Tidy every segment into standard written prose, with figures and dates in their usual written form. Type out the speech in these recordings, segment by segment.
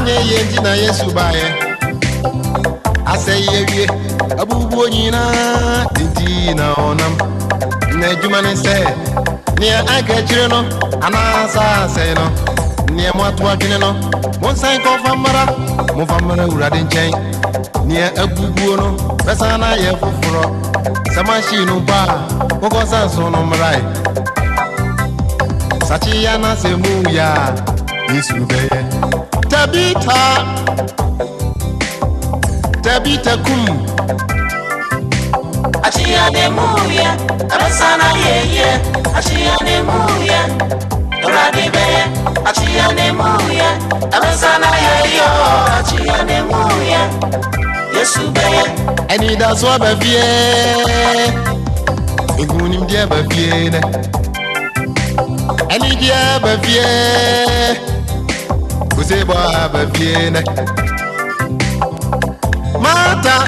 yendi na Yesu baye aseye wie abubu nyina dinti na onam na adwuma ne se ne agachire no anasa se no ne moto adwene no monsan ko famara urade nchen ne abubu no besa na ye foforo samashi no ba ko sanso no mrai sachi ya na se mu ya Yesu beye Tabita kum Achia de muya abasana ye achia de muya urade beye achia de muya abasana ye achia de muya Yesu beye Eni da so ba vie egunim dia ba vie ne Eni dia ba vie Ose ba ba vie ne Mata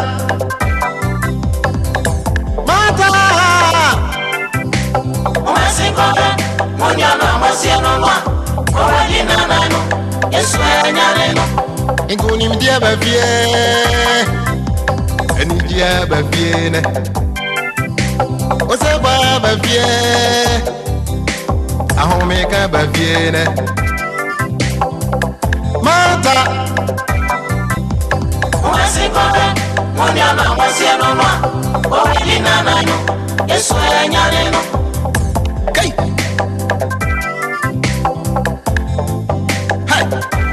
Omasinkola Monyana masiano noa Oragina nano Yesu anyareno Egunim dia ba vie Eni dia ba vie ne Ose ba ba vie Ahome ka ba vie ne Mata Omasinkola Monyana masiano noa Oragina nano Yesu anyareno Hey! Hey!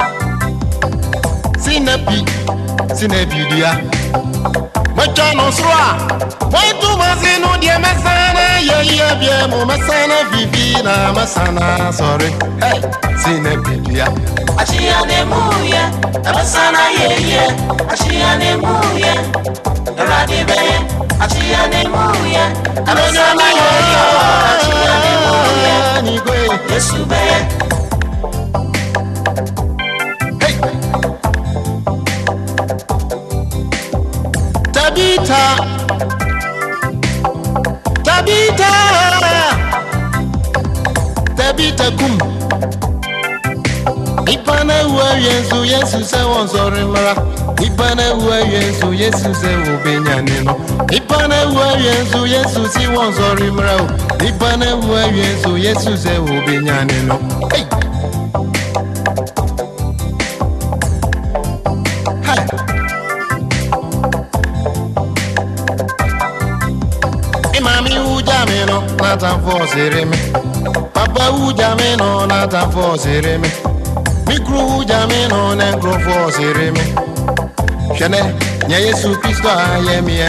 Sinepi dia. Machano swa. Waitu mazinu dia masana ye bie mu masana vivina masana sorry. Hey! Sinepi dia. Achia ne muya abasana ye achia ne muya urade beye achia ne muya abasana ye achia ne muya Ni gwe. Yesu beye Hey! Tabita kum Ipana uwa Yesu se won sorry mara Ipana uwa Yesu se obenya no Ipana uwa Yesu si won sorry mara Ipana uwa Yesu se obenya no Hey! Hey! Imami ujame no nata force me Papa ujame no nata force me Mikru ujame no negro force me Shene nya Yesu Kristo ayemie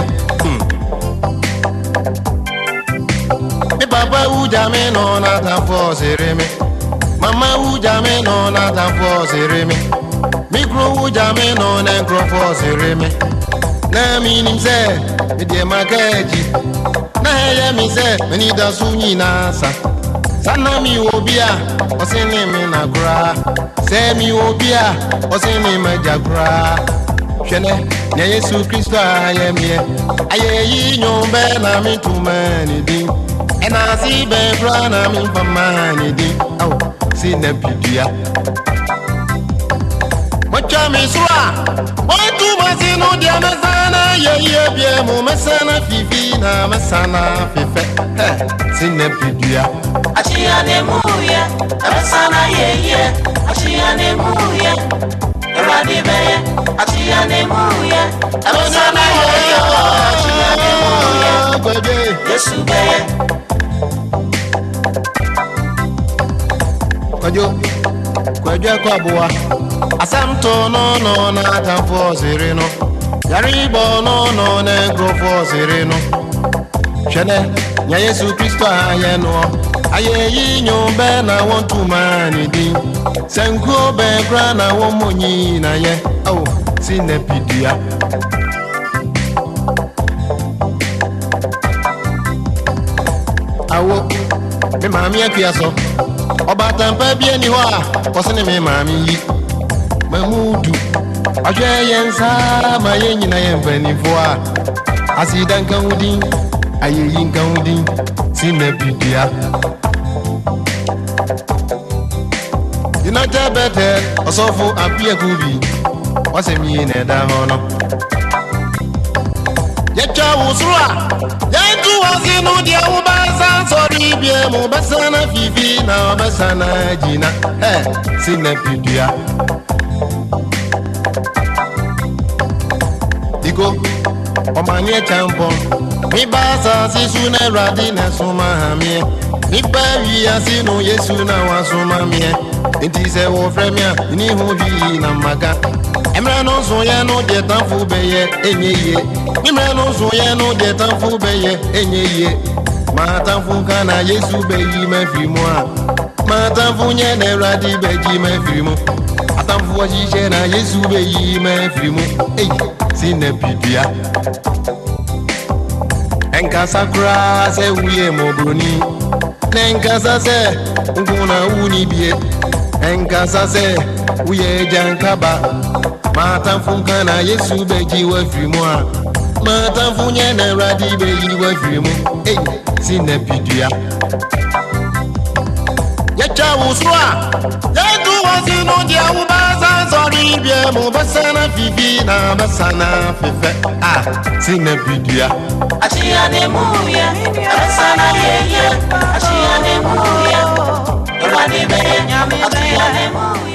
Mi papa ujame no nata force me Mama ujame no nata force me Mikru ujame no negro force me Na minim se mi de magaji Na ya mi se meni da sunyi na sa Sana mi obia osini mi na gra Se mi obia osini ma jagra Shene nya Yesu Kristo ayemie Ayeyi nyombe na mi tumani din Ena si be bra na mi famani din Au si ne bidia Mocha mi swa Waitu mazinu dia masana ye bie mu masana fifi na masana fife Sine bidia achia ne muya abasana ye achia ne muya urade beye achia ne muya abasana ye achia ne muya Yesu beye Kwajo kwa bua Asamto no na tamfo sireno Yaribo no negro fo sireno Shene nya Yesu Kristo ayeno Ayeyi nyombe na wontu mani di Senko be gra na womonyi na ye Oh sinepidia Awo me mami akiaso Oba tampa bie ni ho a Kosene me mami yi Mamudu Ajwe yensa ma yenyina yempanifo a Asidan kan udin Ayeyin kan udin Sinepidia United Betel, Osofu Apia Kubi, was a mean and a honor. Yacha Usra, Yantu was in Udia Ubasa, sorry, Biamo, Basana Fifi, now Basana Gina, Sinepidia. Digo, Omania Champon, Mibasa, Sisuna Radina, Suma Hamie, Mibavi, Asino, Yesuna, Wasuma Mie. Inti se wo fremia ni ho bi na maga emra no so ye no de tanfu be ye enyeye emra no so ye no de tanfu be ye enyeye ma tanfu kana Yesu be yi ma firi mu a ma tanfu nye na Awurade be ji ma firi mu atanfu wa ji na Yesu be yi ma firi mu sine bidua enka sakura se wuye mo broni nenka sa se nguna uni bie Enkasa se uye jankaba mata funka na Yesu beji wa frimwa mata funye na Awurade beji wa frimu sinepidua yacha uswa yetu wasinu dia ubaza sori bie mo basana fifi na basana fefe sinepidua Achiane muya basana yeye Achiane muya Awurade be Achiane muya